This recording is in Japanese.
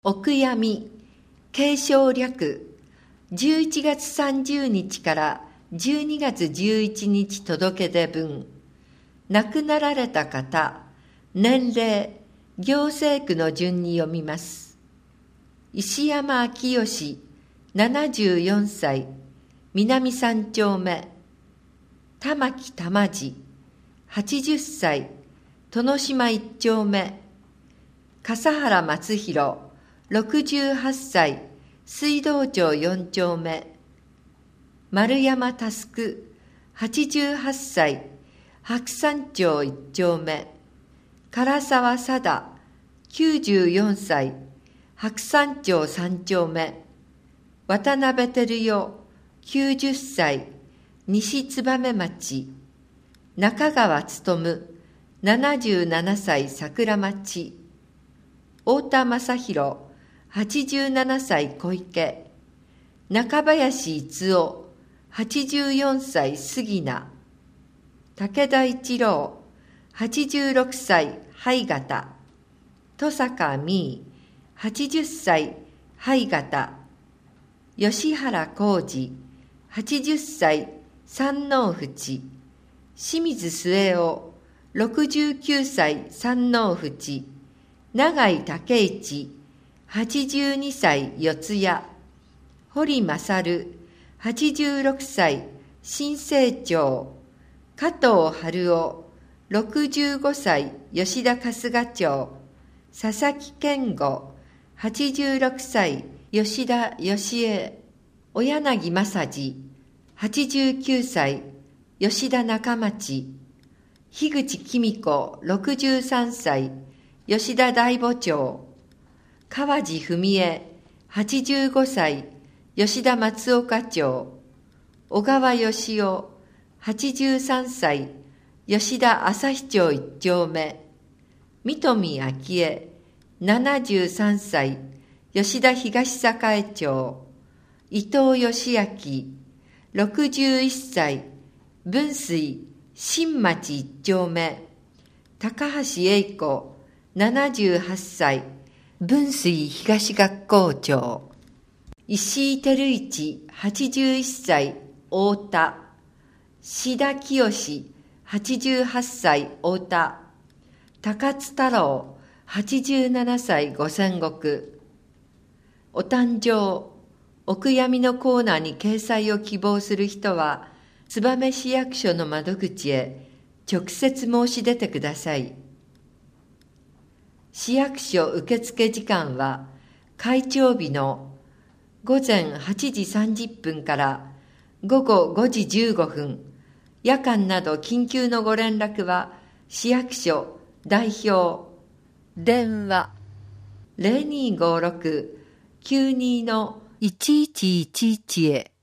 お悔やみ、継承略、11月30日から12月11日届け出分、亡くなられた方、年齢、行政区の順に読みます。石山明義、74歳、南三丁目。玉木玉次、80歳、殿島一丁目。笠原松弘、68歳、水道町4丁目。丸山佑、88歳、白山町1丁目。唐沢貞、94歳、白山町3丁目。渡辺照代、90歳、西燕町。中川勉、77歳、桜町。太田正宏、87歳、小池。中林逸夫、84歳、杉名。武田一郎、86歳、灰形。登坂美衣、80歳、灰形。吉原浩二、80歳、山王淵。清水末男、69歳、山王淵。永井武一、82歳、四谷。堀勝、86歳、新生町。加藤春夫、65歳、吉田春日町。佐々木健吾、86歳、吉田義恵。小柳正治、89歳、吉田中町。樋口公子、63歳、吉田大母町。川地文江、85歳、吉田松岡町。小川義雄、83歳、吉田朝日町1丁目。三富昭恵、73歳、吉田東栄町。伊藤義明、61歳、分水、新町1丁目。高橋英子、78歳、分水東学校長。石井照一、81歳、太田。志田清、88歳、太田。高津太郎、87歳、五千石。お誕生、お悔やみのコーナーに掲載を希望する人は、燕市役所の窓口へ直接申し出てください。市役所受付時間は、開庁日の午前8時30分から午後5時15分、夜間など緊急のご連絡は、市役所代表、電話0256-92-1111へ。